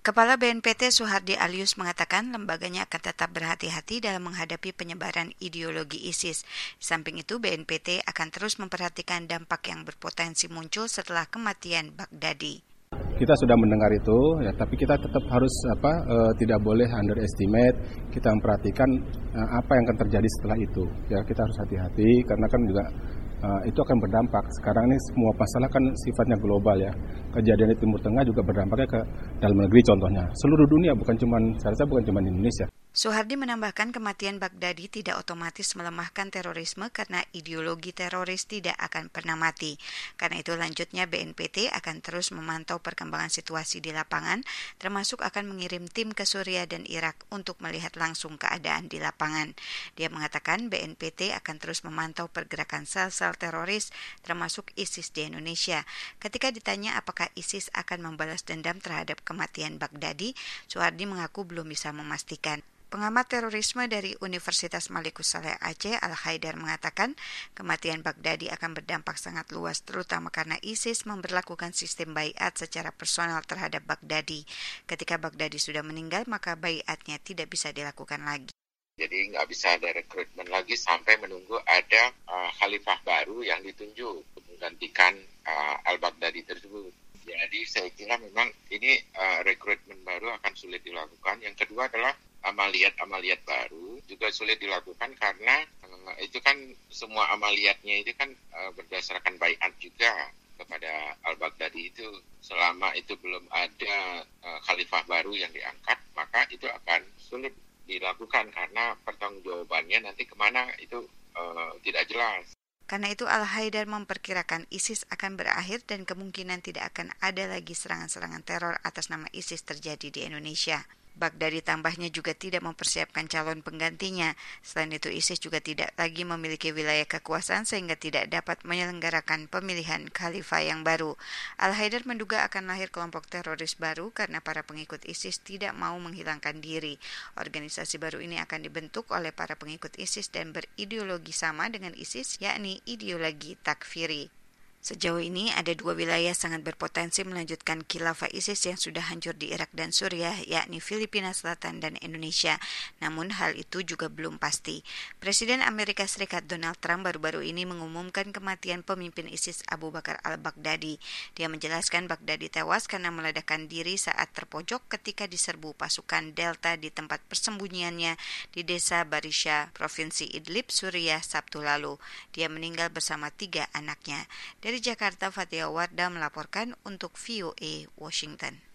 Kepala BNPT Suhardi Alyus mengatakan lembaganya akan tetap berhati-hati dalam menghadapi penyebaran ideologi ISIS. Di samping itu, BNPT akan terus memperhatikan dampak yang berpotensi muncul setelah kematian Baghdadi. Kita sudah mendengar itu, ya, tapi kita tetap harus tidak boleh underestimate. Kita memperhatikan apa yang akan terjadi setelah itu. Ya, kita harus hati-hati karena kan juga itu akan berdampak. Sekarang ini semua masalah kan sifatnya global ya. Kejadian di Timur Tengah juga berdampaknya ke dalam negeri contohnya. Seluruh dunia bukan cuma Indonesia. Suhardi menambahkan kematian Baghdadi tidak otomatis melemahkan terorisme karena ideologi teroris tidak akan pernah mati. Karena itu lanjutnya BNPT akan terus memantau perkembangan situasi di lapangan, termasuk akan mengirim tim ke Suriah dan Irak untuk melihat langsung keadaan di lapangan. Dia mengatakan BNPT akan terus memantau pergerakan sel-sel teroris, termasuk ISIS di Indonesia. Ketika ditanya apakah ISIS akan membalas dendam terhadap kematian Baghdadi, Suhardi mengaku belum bisa memastikan. Pengamat terorisme dari Universitas Malikus Saleh Aceh, Al-Haidar mengatakan kematian Baghdadi akan berdampak sangat luas, terutama karena ISIS memberlakukan sistem baiat secara personal terhadap Baghdadi. Ketika Baghdadi sudah meninggal, maka baiatnya tidak bisa dilakukan lagi. Jadi nggak bisa ada rekrutmen lagi sampai menunggu ada khalifah baru yang ditunjuk menggantikan al-Baghdadi tersebut. Jadi saya kira memang ini rekrutmen baru akan sulit dilakukan. Yang kedua adalah amaliyat baru juga sulit dilakukan karena itu kan semua amaliyatnya itu kan berdasarkan baiat juga kepada al-Baghdadi itu. Selama itu belum ada khalifah baru yang diangkat, maka itu akan sulit dilakukan karena pertanggungjawabannya nanti kemana itu tidak jelas. Karena itu Al-Haidar memperkirakan ISIS akan berakhir dan kemungkinan tidak akan ada lagi serangan-serangan teror atas nama ISIS terjadi di Indonesia. Baghdadi tambahnya juga tidak mempersiapkan calon penggantinya. Selain itu ISIS juga tidak lagi memiliki wilayah kekuasaan sehingga tidak dapat menyelenggarakan pemilihan khalifah yang baru. Al-Haidar menduga akan lahir kelompok teroris baru karena para pengikut ISIS tidak mau menghilangkan diri. Organisasi baru ini akan dibentuk oleh para pengikut ISIS dan berideologi sama dengan ISIS, yakni ideologi takfiri. Sejauh ini ada dua wilayah sangat berpotensi melanjutkan khilafah ISIS yang sudah hancur di Irak dan Suriah, yakni Filipina Selatan dan Indonesia. Namun hal itu juga belum pasti. Presiden Amerika Serikat Donald Trump baru-baru ini mengumumkan kematian pemimpin ISIS Abu Bakar al-Baghdadi. Dia menjelaskan Baghdadi tewas karena meledakkan diri saat terpojok ketika diserbu pasukan Delta di tempat persembunyiannya di desa Barisha, Provinsi Idlib, Suriah, Sabtu lalu. Dia meninggal bersama 3 anaknya. Dari Jakarta, Fatia Wardah melaporkan untuk VOA Washington.